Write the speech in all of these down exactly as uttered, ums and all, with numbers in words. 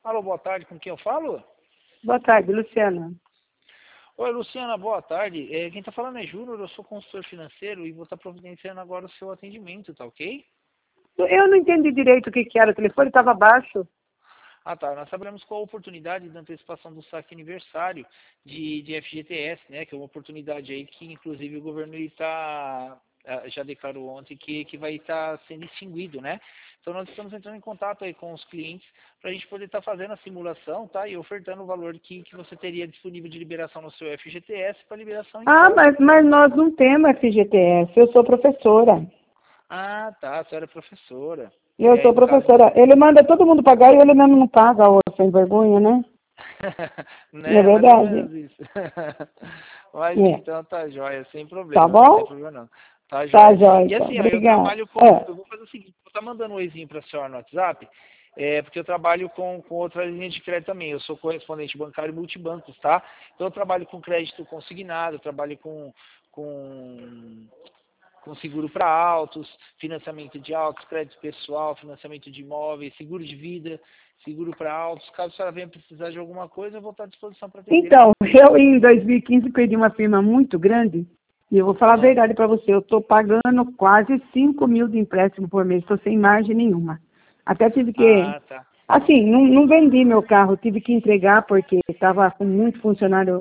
Alô, boa tarde, com quem eu falo? Boa tarde, Luciana. Oi, Luciana, boa tarde. É, quem está falando é Júnior, eu sou consultor financeiro e vou estar providenciando agora o seu atendimento, tá ok? Eu não entendi direito o que, que era, o telefone estava baixo. Ah, tá. Nós trabalhamos com a oportunidade da antecipação do saque aniversário de, de F G T S, né? Que é uma oportunidade aí que, inclusive, o governo está já declarou ontem que, que vai estar sendo extinguido, né? Então, nós estamos entrando em contato aí com os clientes para a gente poder estar fazendo a simulação, tá? E ofertando o valor que, que você teria disponível de liberação no seu F G T S para liberação em Ah, conta. mas, mas nós não temos F G T S, eu sou professora. Ah, tá. A senhora é professora. Eu É, sou no caso, professora. Ele manda todo mundo pagar e ele mesmo não paga, ô, sem vergonha, né? Não é né? Mais ou verdade? menos isso. Mas É. então tá jóia, sem Tá problema, não tem bom? problema não. Tá Tá, jóia. jóia, E então. assim, ó, eu Obrigada. trabalho com. É. Eu vou fazer o seguinte, vou estar mandando um oizinho pra senhora no WhatsApp, é, porque eu trabalho com, com outra linha de crédito também. Eu sou correspondente bancário multibancos, tá? Então eu trabalho com crédito consignado, eu trabalho com. com com seguro para autos, financiamento de autos, crédito pessoal, financiamento de imóveis, seguro de vida, seguro para autos. Caso a senhora venha precisar de alguma coisa, eu vou estar à disposição para atender. Então, eu em dois mil e quinze perdi uma firma muito grande e eu vou falar a Ah, verdade para você, eu estou pagando quase cinco mil de empréstimo por mês, estou sem margem nenhuma. Até tive que, ah, tá. assim, não, não vendi meu carro, tive que entregar porque estava com muito funcionário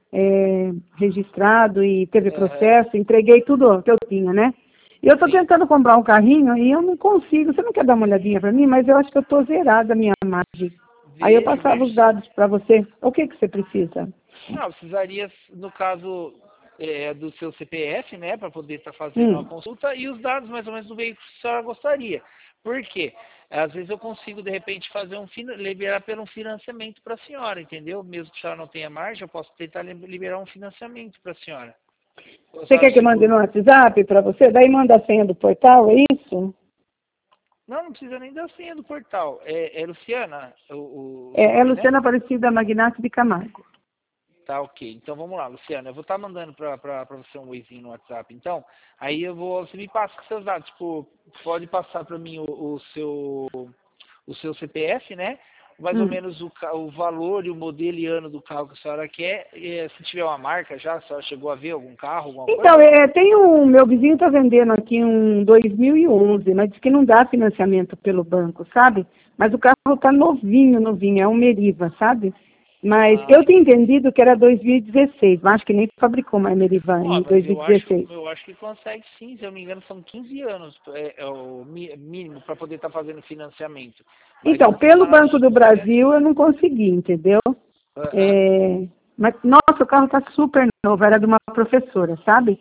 é, registrado e teve Aham, processo, entreguei tudo que eu tinha, né? E eu estou sim. tentando comprar um carrinho e eu não consigo. Você não quer dar uma olhadinha para mim? Mas eu acho que eu estou zerada a minha margem. Aí eu Vejo, passava vejo os sim. dados para você. O que, que você precisa? Não, precisaria, no caso é, do seu C P F, né, para poder estar fazendo uma Hum. consulta e os dados mais ou menos do veículo que a senhora gostaria. Por quê? Às vezes eu consigo, de repente, fazer um fina- liberar pelo um financiamento para a senhora, entendeu? Mesmo que a senhora não tenha margem, eu posso tentar li- liberar um financiamento para a senhora. A Você senhora quer que eu mande chegou. no WhatsApp para você? Daí manda a senha do portal, é isso? Não, não precisa nem da senha do portal. É, é Luciana o, o É, é nome, né? Luciana Aparecida Magnati de Camargo. Tá, ok. Então vamos lá, Luciana. Eu vou estar mandando para você um oizinho no WhatsApp. Então, aí eu vou. Você me passa os seus dados. Tipo, pode passar para mim o, o seu o seu C P F, né? Mais ou Hum. menos o, ca- o valor e o modelo e ano do carro que a senhora quer. E, se tiver uma marca já, a senhora chegou a ver algum carro, alguma coisa Então, ou não? é, tem um, meu vizinho está vendendo aqui um dois mil e onze, mas diz que não dá financiamento pelo banco, sabe? Mas o carro está novinho, novinho, é um Meriva, sabe? Mas Ah, eu tinha entendi. entendido que era dois mil e dezesseis, mas acho que nem fabricou mais Meriva Ó, em mas eu acho, dois mil e dezesseis. eu acho que consegue sim, se eu não me engano, são quinze anos é, é o mi- mínimo para poder estar fazendo financiamento. Mas Então, vamos dar pelo uma Banco do notícia. Brasil eu não consegui, entendeu? Aham, É, mas, nossa, o carro está super novo, era de uma professora, sabe?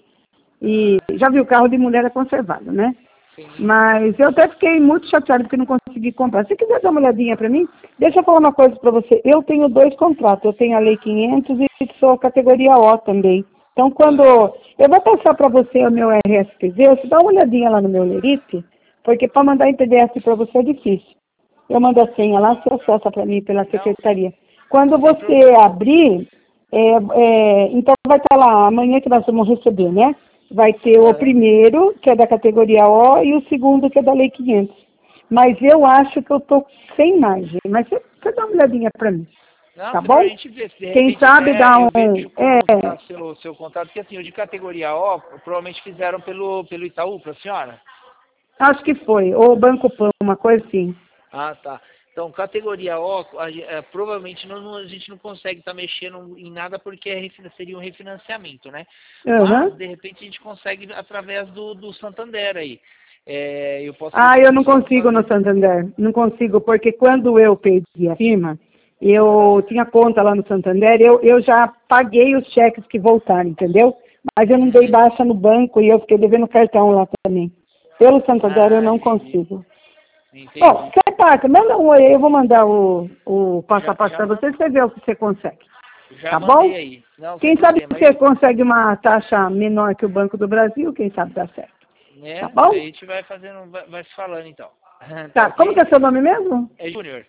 E aham, já viu, o carro de mulher é conservado, né? sim. Mas eu até fiquei muito chateada porque não consegui comprar. Se quiser dar uma olhadinha para mim, deixa eu falar uma coisa para você. Eu tenho dois contratos. Eu tenho a Lei quinhentos e sou categoria O também. Então, quando Aham. eu vou passar para você o meu R S P Z, você dá uma olhadinha lá no meu Lerite, porque para mandar em P D F para você é difícil. Eu mando a senha lá, você acessa para mim pela Não, secretaria. Quando sem você problema. abrir, é, é, então vai estar lá, amanhã que nós vamos receber, né? Vai ter o Aham. primeiro, que é da categoria O, e o segundo, que é da Lei quinhentos. Mas eu acho que eu estou sem margem. Mas você, você dá uma olhadinha para mim, Não, tá se pra bom? gente ver, se de Quem repente sabe até dá eu um... vejo como É, está seu, seu contato, porque assim, o de categoria O, provavelmente fizeram pelo, pelo Itaú para a senhora. acho que foi. Ou Banco Pan, uma coisa assim. Ah, tá. Então, categoria O, a, ge- é, provavelmente não- não- a gente não consegue estar mexendo em nada porque é refina- seria um refinanciamento, né? Mas, Aham. de repente, a gente consegue através do, do Santander aí. É, eu posso ver Ah, se eu eu não consigo consigo no fazer. Santander. Não consigo, porque quando eu perdi a firma, eu Aham. tinha conta lá no Santander, eu, eu já paguei os cheques que voltaram, entendeu? Mas eu não dei Uhum. baixa no banco e eu fiquei devendo cartão lá também. Pelo Santander eu Ah, não entendi. consigo. Bom, Entendi. você passa, manda um oi aí, eu vou mandar o, o passo a Já, passo já, para man- você, você vê o que você consegue. já Tá mandei bom? aí. Não, sem Quem sabe problema. você Eu, consegue uma taxa menor que o Banco do Brasil, quem sabe dá certo. Tá né? A bom? gente vai fazendo, vai, vai se falando então. Tá Tá, como que ok? é seu nome mesmo? É Júnior.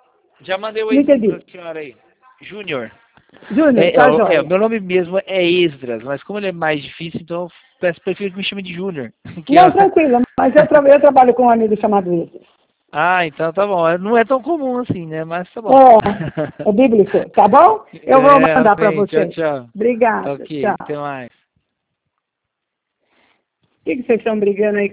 Já mandei o Não exinho pra entendi. senhora aí. Júnior. Júnior, É, é, tá o é, o joia. meu nome mesmo é Esdras, mas como ele é mais difícil, então eu peço, prefiro que me chame de Júnior. Que é Não, o- tranquilo, mas eu, tra eu trabalho com um amigo chamado Isis. Ah, então tá bom. Não é tão comum assim, né? Mas tá bom. É, é bíblico, tá bom? Eu vou É, mandar para amém. você. Tchau, tchau. Obrigada, Ok, tchau. até mais. O que, que vocês estão brigando aí?